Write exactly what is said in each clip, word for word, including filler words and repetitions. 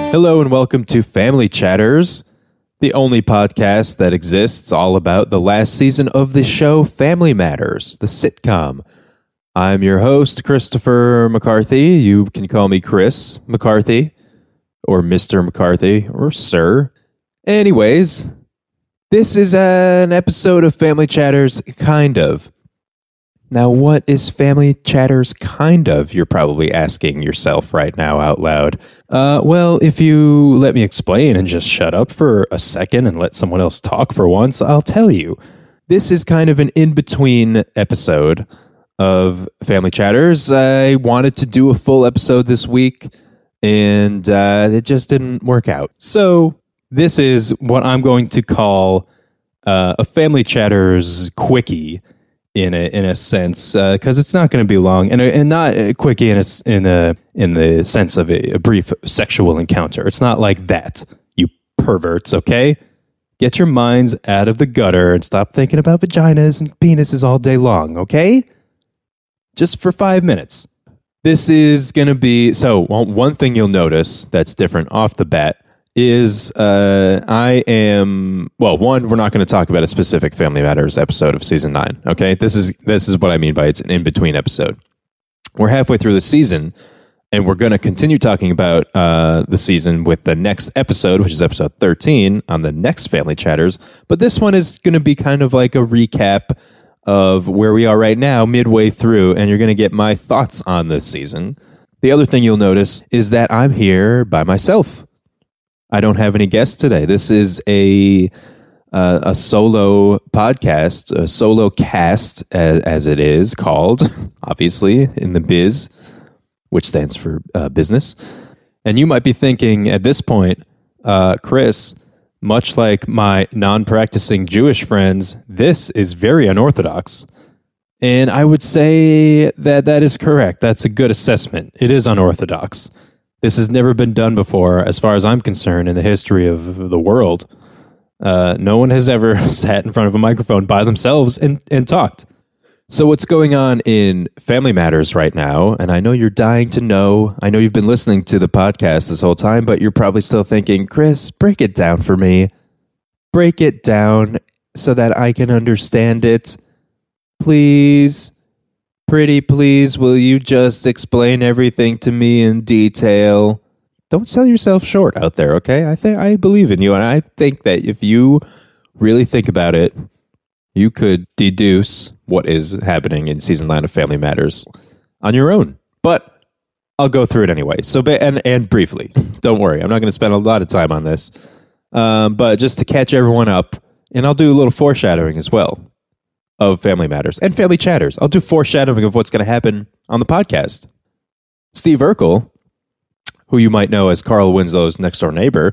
Hello and welcome to Family Chatters, the only podcast that exists all about the last season of the show Family Matters, the sitcom. I'm your host, Christopher McCarthy. You can call me Chris McCarthy, or Mister McCarthy, or Sir. Anyways, this is an episode of Family Chatters, kind of. Now, what is Family Chatters kind of? You're probably asking yourself right now out loud. Uh, well, if you let me explain and just shut up for a second and let someone else talk for once, I'll tell you. This is kind of an in-between episode of Family Chatters. I wanted to do a full episode this week, and uh, it just didn't work out. So this is what I'm going to call uh, a Family Chatters quickie. In a in a sense, because uh, it's not going to be long, and and not a quickie in its in a in the sense of a, a brief sexual encounter. It's not like that, you perverts. Okay, get your minds out of the gutter and stop thinking about vaginas and penises all day long. Okay, just for five minutes. This is going to be so. Well, one thing you'll notice that's different off the bat is uh, I am well. One, we're not going to talk about a specific Family Matters episode of season nine. Okay, this is this is what I mean by it's an in between episode. We're halfway through the season, and we're going to continue talking about uh, the season with the next episode, which is episode thirteen on the next Family Chatters. But this one is going to be kind of like a recap of where we are right now, midway through, and you're going to get my thoughts on this season. The other thing you'll notice is that I'm here by myself. I don't have any guests today. This is a uh, a solo podcast, a solo cast, as, as it is called, obviously, in the biz, which stands for uh, business. And you might be thinking at this point, uh, Chris, much like my non-practicing Jewish friends, this is very unorthodox. And I would say that that is correct. That's a good assessment. It is unorthodox. This has never been done before, as far as I'm concerned, in the history of the world. Uh, no one has ever sat in front of a microphone by themselves and, and talked. So what's going on in Family Matters right now, and I know you're dying to know, I know you've been listening to the podcast this whole time, but you're probably still thinking, Chris, break it down for me. Break it down so that I can understand it. Please. Pretty please, will you just explain everything to me in detail? Don't sell yourself short out there, okay? I think I believe in you, and I think that if you really think about it, you could deduce what is happening in season nine of Family Matters on your own. But I'll go through it anyway. So, and and briefly, don't worry, I'm not going to spend a lot of time on this, um, but just to catch everyone up, and I'll do a little foreshadowing as well. Of Family Matters and Family Chatters. I'll do foreshadowing of what's going to happen on the podcast. Steve Urkel, who you might know as Carl Winslow's next door neighbor,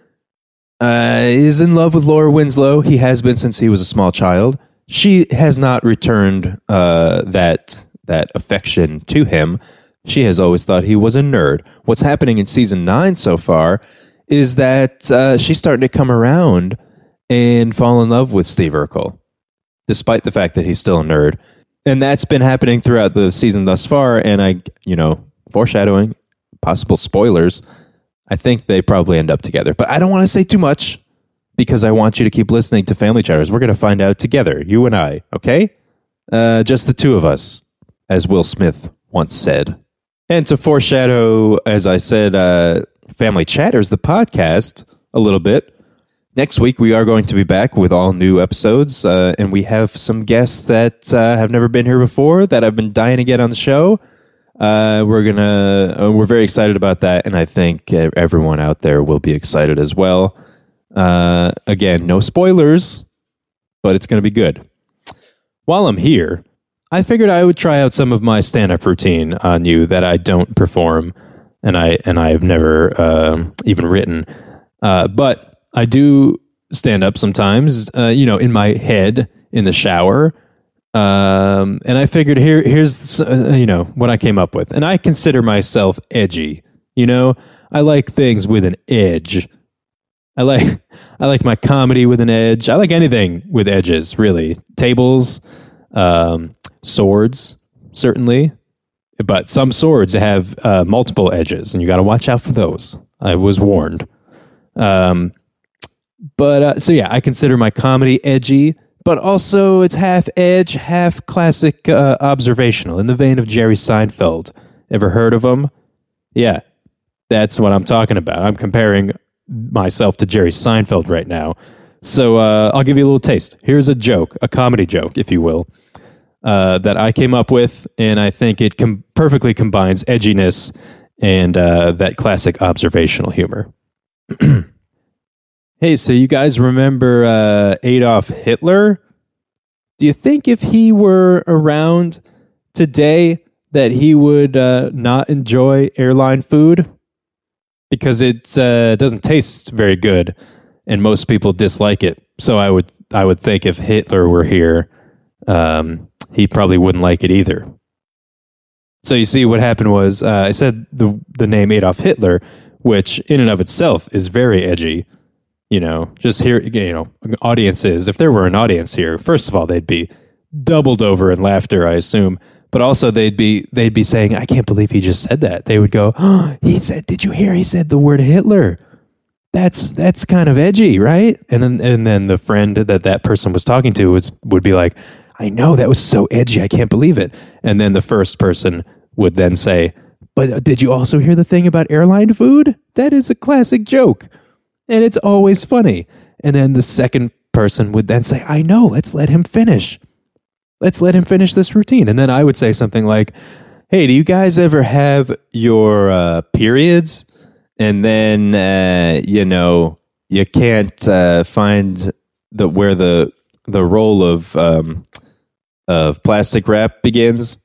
uh, is in love with Laura Winslow. He has been since he was a small child. She has not returned uh, that that affection to him. She has always thought he was a nerd. What's happening in season nine so far is that uh, she's starting to come around and fall in love with Steve Urkel, despite the fact that he's still a nerd. And that's been happening throughout the season thus far. And I, you know, foreshadowing, possible spoilers, I think they probably end up together. But I don't want to say too much because I want you to keep listening to Family Chatters. We're going to find out together, you and I, okay? Uh, just the two of us, as Will Smith once said. And to foreshadow, as I said, uh, Family Chatters, the podcast, a little bit. Next week, we are going to be back with all new episodes, uh, and we have some guests that uh, have never been here before that I've been dying to get on the show. Uh, we're gonna, uh, we're very excited about that, and I think everyone out there will be excited as well. Uh, again, no spoilers, but it's going to be good. While I'm here, I figured I would try out some of my stand-up routine on you that I don't perform, and I and I have never uh, even written, uh, but. I do stand up sometimes, uh, you know, in my head in the shower. Um, and I figured here, here's, uh, you know, what I came up with. And I consider myself edgy. You know, I like things with an edge. I like, I like my comedy with an edge. I like anything with edges, really. Tables, um, swords, certainly. But some swords have uh, multiple edges, and you got to watch out for those. I was warned. Um, but uh, so yeah, I consider my comedy edgy, but also it's half edge, half classic uh, observational in the vein of Jerry Seinfeld. Ever heard of him? Yeah, that's what I'm talking about. I'm comparing myself to Jerry Seinfeld right now. So uh, I'll give you a little taste. Here's a joke, a comedy joke, if you will, uh, that I came up with, and I think it com- perfectly combines edginess and uh, that classic observational humor. Hey, so you guys remember uh, Adolf Hitler? Do you think if he were around today that he would uh, not enjoy airline food? Because it uh, doesn't taste very good, and most people dislike it. So I would I would think if Hitler were here, um, he probably wouldn't like it either. So you see, what happened was uh, I said the the name Adolf Hitler, which in and of itself is very edgy. You know, just here, you know, audiences. If there were an audience here, first of all, they'd be doubled over in laughter, I assume. But also, they'd be they'd be saying, "I can't believe he just said that." They would go, "Oh, he said, did you hear? He said the word Hitler. That's that's kind of edgy, right?" And then and then the friend that that person was talking to was would be like, "I know, that was so edgy. I can't believe it." And then the first person would then say, "But did you also hear the thing about airline food? That is a classic joke, and it's always funny." And then the second person would then say, "I know. Let's let him finish." Let's let him finish this routine. And then I would say something like, "Hey, do you guys ever have your uh, periods? And then, uh, you know, you can't uh, find the where the the roll of um, of plastic wrap begins?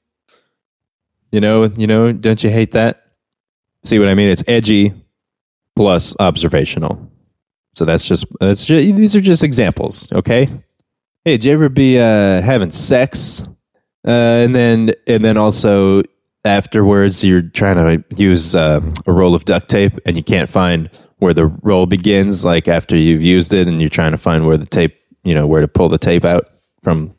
You know, you know, don't you hate that?" See what I mean? It's edgy plus observational. So that's just that's just, these are just examples, okay? Hey, did you ever be uh, having sex, uh, and then and then also afterwards you're trying to use uh, a roll of duct tape and you can't find where the roll begins, like after you've used it, and you're trying to find where the tape, you know, where to pull the tape out from.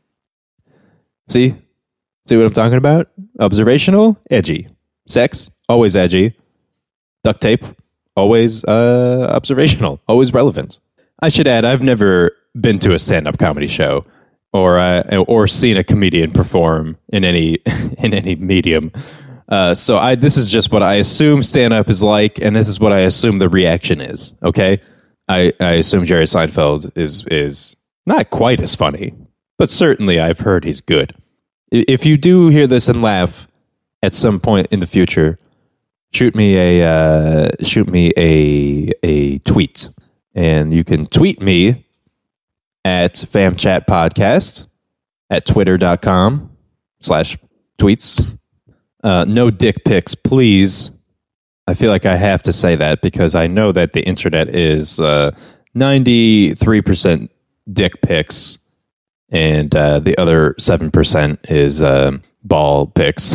See, see what I'm talking about? Observational, edgy. Sex, always edgy. Duct tape, always uh, observational, always relevant. I should add, I've never been to a stand-up comedy show or uh, or seen a comedian perform in any in any medium. Uh, so I this is just what I assume stand-up is like, and this is what I assume the reaction is. Okay, I, I assume Jerry Seinfeld is is not quite as funny, but certainly I've heard he's good. If you do hear this and laugh at some point in the future, shoot me a uh, shoot me a a tweet, and you can tweet me at FamChat Podcast at twitter.com slash tweets. Uh, no dick pics, please. I feel like I have to say that because I know that the internet is uh, ninety-three percent dick pics, and uh, the other seven percent is uh, ball pics.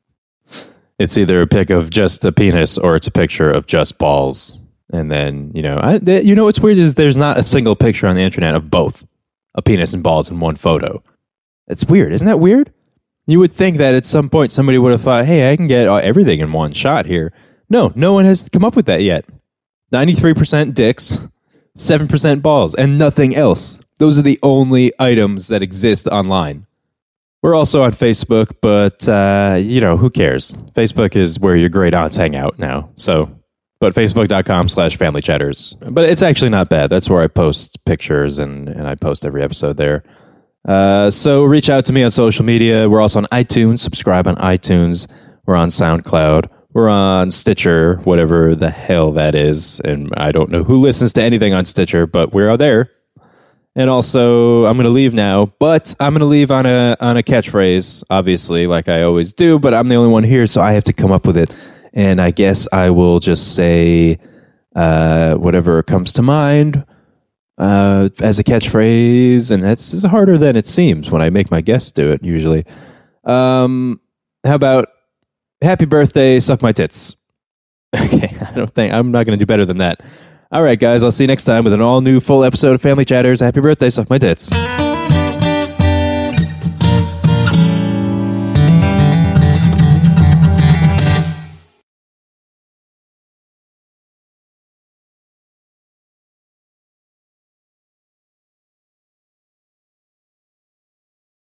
It's either a pic of just a penis or it's a picture of just balls. And then, you know, I, th- you know what's weird is there's not a single picture on the internet of both a penis and balls in one photo. It's weird. Isn't that weird? You would think that at some point somebody would have thought, hey, I can get everything in one shot here. No, no one has come up with that yet. ninety-three percent dicks, seven percent balls, and nothing else. Those are the only items that exist online. We're also on Facebook, but, uh, you know, who cares? Facebook is where your great aunts hang out now. So... But facebook.com slash family chatters. But it's actually not bad. That's where I post pictures and, and I post every episode there. Uh, so reach out to me on social media. We're also on iTunes. Subscribe on iTunes. We're on SoundCloud. We're on Stitcher, whatever the hell that is. And I don't know who listens to anything on Stitcher, but we're there. And also, I'm going to leave now, but I'm going to leave on a on a catchphrase, obviously, like I always do, but I'm the only one here, so I have to come up with it. And I guess I will just say uh, whatever comes to mind uh, as a catchphrase. And that's, that's harder than it seems when I make my guests do it, usually. Um, how about happy birthday, suck my tits? Okay, I don't think, I'm not going to do better than that. All right, guys, I'll see you next time with an all-new full episode of Family Chatters. Happy birthday, suck my tits.